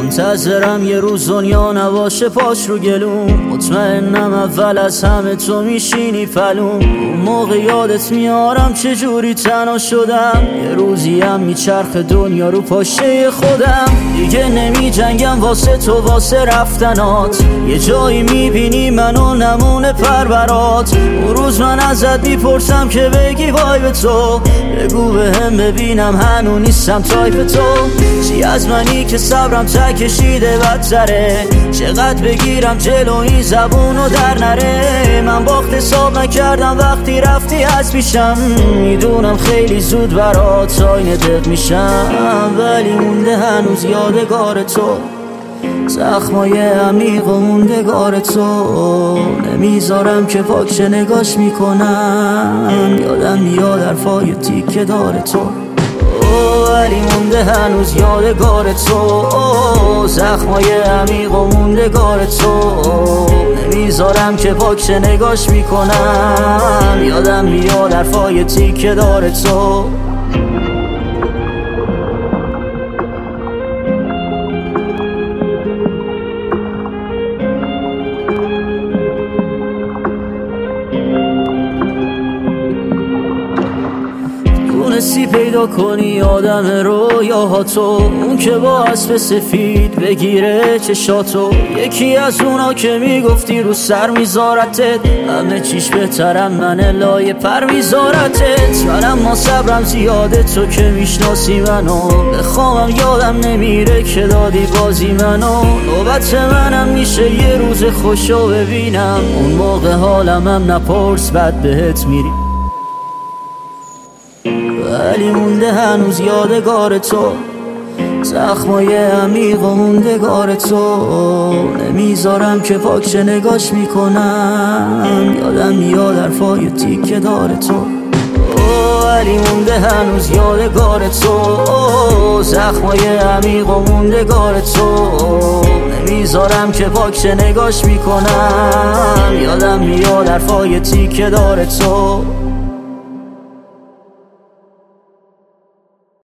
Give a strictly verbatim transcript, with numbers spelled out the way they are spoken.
منتظرم یه روز دنیا نباشه پاش رو گلوم. مطمئنم اول از همه تو میشینی پلوم. اون موقع یادت میارم چجوری تنها شدم. یه روزی هم میچرخ دنیا رو پاشه خودم. دیگه نمی جنگم واسه تو واسه رفتنات. یه جایی میبینی منو نمونه پرورات. اون روز من ازت میپرسم که بگی وای به تو. بگو به هم ببینم هنو نیستم تایپ تو. چی از منی که صبرم تا کشیده بدتره. چقدر بگیرم جلو این زبونو در نره. من باخت حساب نکردم وقتی رفتی از پیشم. میدونم خیلی زود برات آینه دق میشم. ولی مونده هنوز یادگار تو. زخمای عمیق و موندگار تو. نمیذارم که پاکش نگاش میکنم. یادم میاد حرفای تیکه دار تو. ولی مونده هنوز یادگار تو. زخمای عمیق و موندگار تو. نمیذارم که پاکش نگاش میکنم. یادم میاد حرفای تیکه دار تو. تونستی پیدا کنی آدم رویاها تو. اون که با اسب سفید بگیره چشاتو. یکی از اونا که میگفتی رو سر میذارتت. همه چیش بهترم من لایه پر میذارتت. من اما صبرم زیاده تو که میشناسی منو. بخوامم یادم نمیره که دادی بازی منو. نوبت منم میشه یه روز خوشو ببینم. اون موقع حالمم نپرس بد بهت میری. ولی مونده هنوز یادگار تو. زخمای عمیق و موندگار تو. نمیذارم که پاکش نگاش میکنم. یادم میاد حرفای تیکه دار تو. ولی مونده هنوز یادگار تو. زخمای عمیق و موندگار تو. نمیذارم که پاکش نگاش میکنم. یادم میاد حرفای تیکه دار تو.